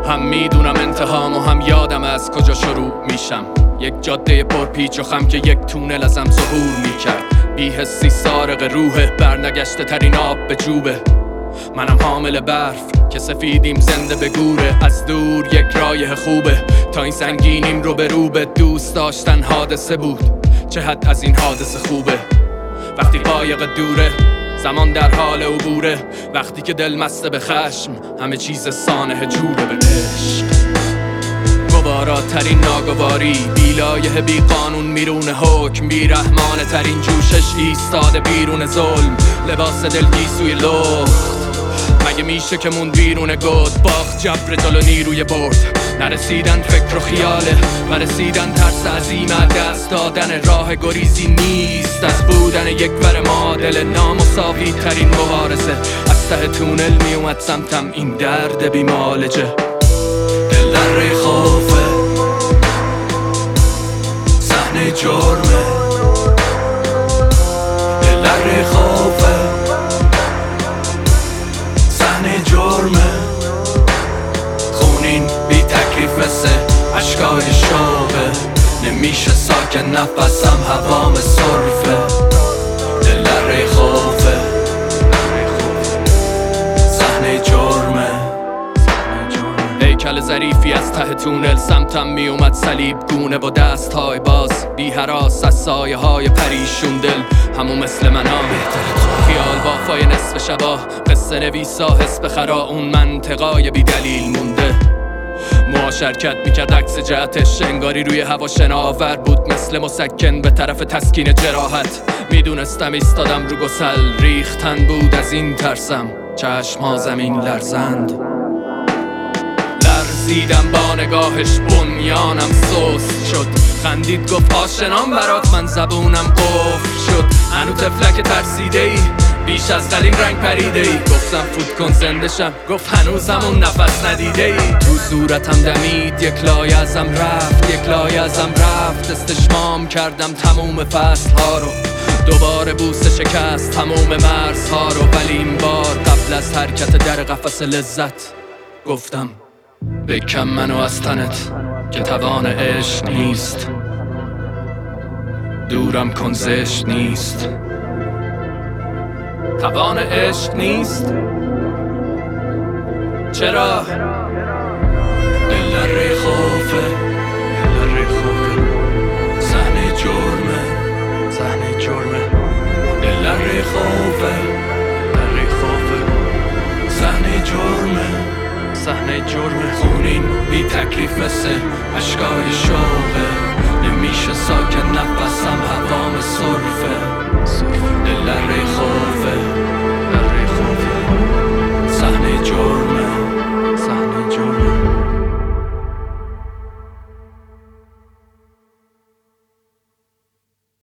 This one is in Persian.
هم میدونم انتهام و هم یادم از کجا شروع میشم. یک جاده پرپیچ و خم که یک تونل ازم ظهور میکرد. بی‌حسی سارق روحه، برنگشته ترین آب به جوبه. منم حامل برف که سفیدیم زنده به گوره. از دور یک رایه خوبه تا این سنگینیم رو به روبه. دوست داشتن حادثه بود، چه حد از این حادثه خوبه. وقتی قایق دوره زمان در حال عبوره. وقتی که دل مسته به خشم همه چیز سانحه جوره به عشق. گواراترین ناگواری، بیلایه بی قانون میرون حکم، بیرحمانه ترین جوشش ایستاده بیرون ظلم. لباس دلگیسوی لخت مگه میشه که مون بیرون گود. باخت جبر جلو نیروی برد، نرسیدن فکر و خیاله و رسیدن ترس عظیم. دست دادن راه گریزی نیست از بودن یک ور معادل. نامساوی ترین مبارزه از ته تونل میومد سمتم این درد بی معالجه. دل در خوفه، صحنه جرمه. دل در خوفه، صحنه جرمه. خونین بی تکلیف مثل عشقای شوقه. نمیشه ساکن نفسم هوام صرفه. دل در خوفه، صحنه جرمه. هیکل ظریفی از ته تونل سمتم میومد صلیب گونه با دست های باز، بی هراس از سایه های پریشون. دل همون مثل منام، خیال بافای نصف شبا، قصه نویسا حس بخرا. اون منطقای بی دلیل مونده. موها شرکت میکرد عکس جهتش، انگاری روی هوا شناور بود مثل مسکن به طرف تسکین جراحت. میدونستم ایستادم رو گسل، ریختن بود از این ترسم. چشم ها زمین لرزند، لرزیدم با نگاهش، بنیانم سست شد. خندید گفت آشنام برات، من زبونم قفل شد. هنو طفلک ترسیده ای، بیش از قدیم رنگ پریده ای. گفتم فوت کن زندشم، گفت هنوزم اون نفس ندیده ای. تو صورتم دمید یک لایه ازم رفت، یک لایه ازم رفت. استشمام کردم تموم فصل ها رو، دوباره بوسه شکست تموم مرزها رو. ولی این بار قبل از حرکت در قفس لذت گفتم بکن منو از تنت که توان عشق نیست. دورم کن زشت نیست، توان عشق نیست. چرا؟ دل در خوفه، دل در خوفه. صحنه جرمه، صحنه جرمه. دل در خوفه، در خوفه. صحنه جرمه، صحنه جرمه. خونین بی تکلیف مثل عشقای شوقه. نمیشه ساکن نفس